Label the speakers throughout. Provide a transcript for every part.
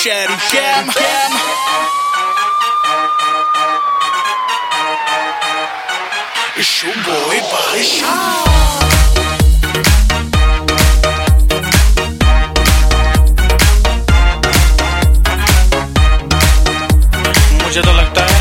Speaker 1: Shady Cam. It's your boy Body मुझे तो लगता है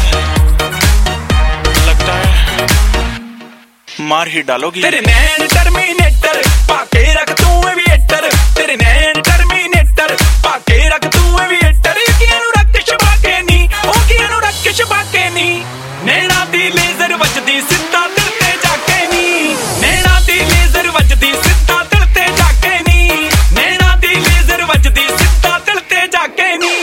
Speaker 1: मार ही डालोगी।
Speaker 2: तेरे नैन टर्मिनेटर पाके रख तू एविएटर, तेरे नैन टर्मिनेटर पाके रख तू एविएटर। यकीन रख शबा के नी, ओ यकीन रख शबा के नी। नैना दी लेजर वजदी सिद्धा दिल ते जाके नी, नैना दी लेजर वजदी सिद्धा दिल ते जाके नी, नैना दी लेजर वजदी सिद्धा दिल ते जाके नी।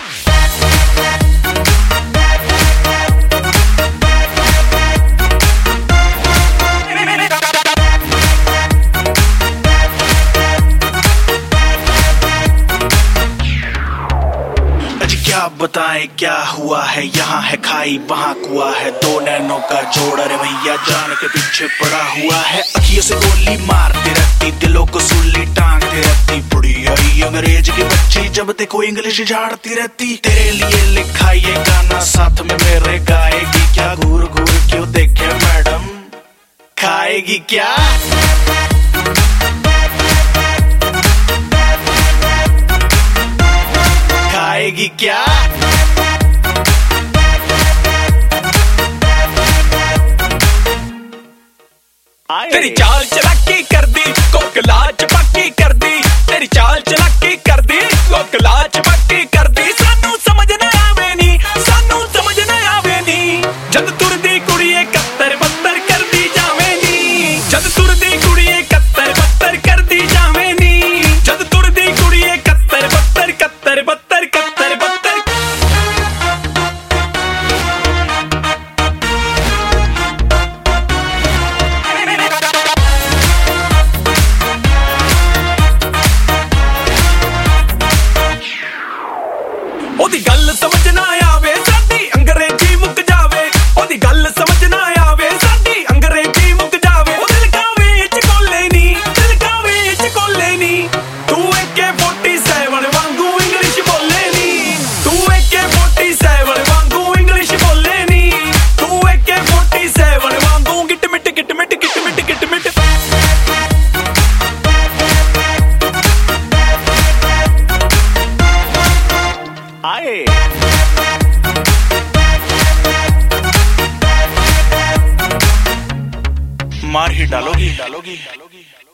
Speaker 1: क्या बताएं क्या हुआ है, यहाँ है खाई वहाँ कुआ है, दो नैनों का जोड़ रे भैया जान के पीछे पड़ा हुआ है। अखियों से गोली मारती रहती, दिलों को सुल्ली टांगती रहती, बुढ़ी आई अंग्रेज की बच्ची जब देखो इंग्लिश झाड़ती रहती। तेरे लिए लिखा ये गाना साथ में मेरे गाएगी क्या, घूर घूर क्यों देखे मैडम खाएगी क्या। खाएगी क्या।
Speaker 2: तेरी चाल चलाकी कर दी, कोकला चपाकी कर दी, तेरी चाल चलाकी कर दी, कोकला चपाकी कर दी। सानू समझ ना आवे नी, सानू समझ ना आवे नी। जद तुरदी कुड़िए कत्तर बत्तर कर दी जावे नी, जद तुरदी कुड़िए कत्तर बत्तर कर दी जावे नी, जद तुरदी कुड़िए कत्तर बत्तर कत्तर बत्तर कत्तर बत्तर। ओदी गल समझ ना आवे साडी अंग्रेजी मुक जावे, ओदी गल समझ ना आवे साडी अंग्रेजी मुक जावे। ओ दिल कावे च कोले नी, दिल कावे च कोले नी। तू AK-47 वांगू इंग्लिश बोले नी, तू AK-47 वांगू इंग्लिश बोले नी, तू AK-47 वांगू गिट मिट गिट मिट गिट मिट गिट मिट। आए
Speaker 1: मार ही डालोगी।